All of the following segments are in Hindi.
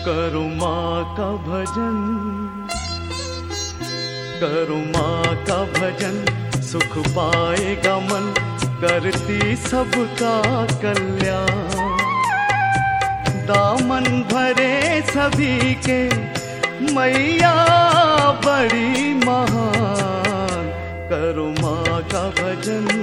करो माँ का भजन, करो माँ का भजन, सुख पाएगा मन, करती सबका कल्याण। दामन भरे सभी के, मैया बड़ी महान, करो माँ का भजन।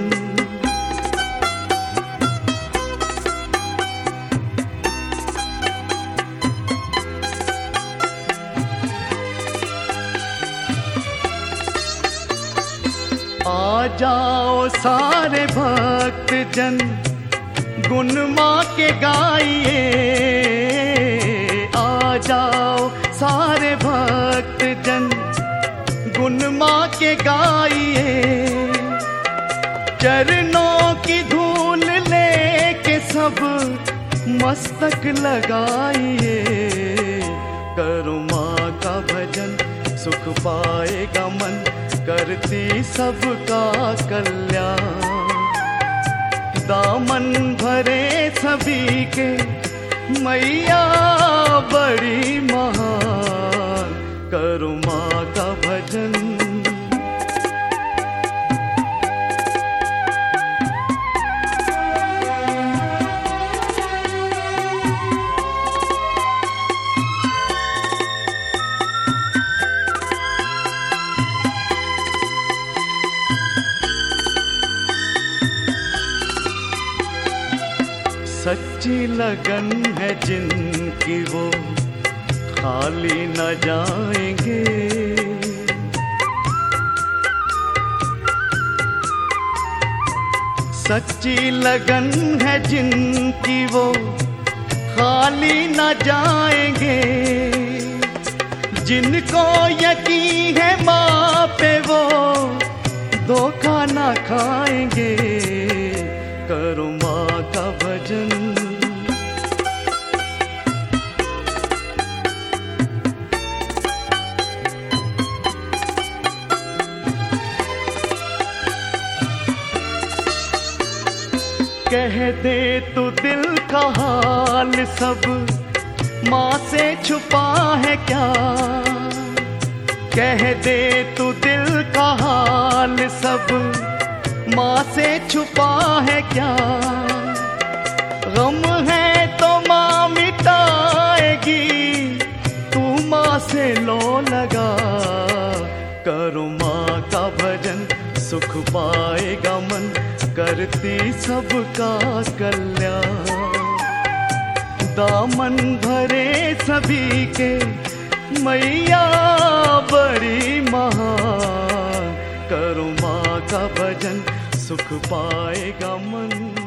आ जाओ सारे भक्त जन, गुण माँ के गाइए। आ जाओ सारे भक्त जन, गुण माँ के गाइए। चरणों की धूल लेके सब मस्तक लगाइए। करो माँ का भजन, सुख पाएगा मन, करती सबका कल्याण। दामन भरे सभी के, मैया बड़ी महान, करो माँ का भजन। सच्ची लगन है जिनकी, वो खाली न जाएंगे। सच्ची लगन है जिनकी, वो खाली न जाएंगे। जिनको यकीन है माँ पे, वो धोखा न खाएंगे। करो माँ का भजन, कह दे तू दिल का हाल सब, माँ से छुपा है क्या। कह दे तू दिल का हाल सब, माँ से छुपा है क्या। गम है तो माँ मिटाएगी, तू माँ से लो लगा। करो माँ का भजन, सुख पाएगा मन, करती सबका कल्याण। दामन भरे सभी के, मैया बड़ी महान, करो माँ का भजन, सुख पाएगा मन।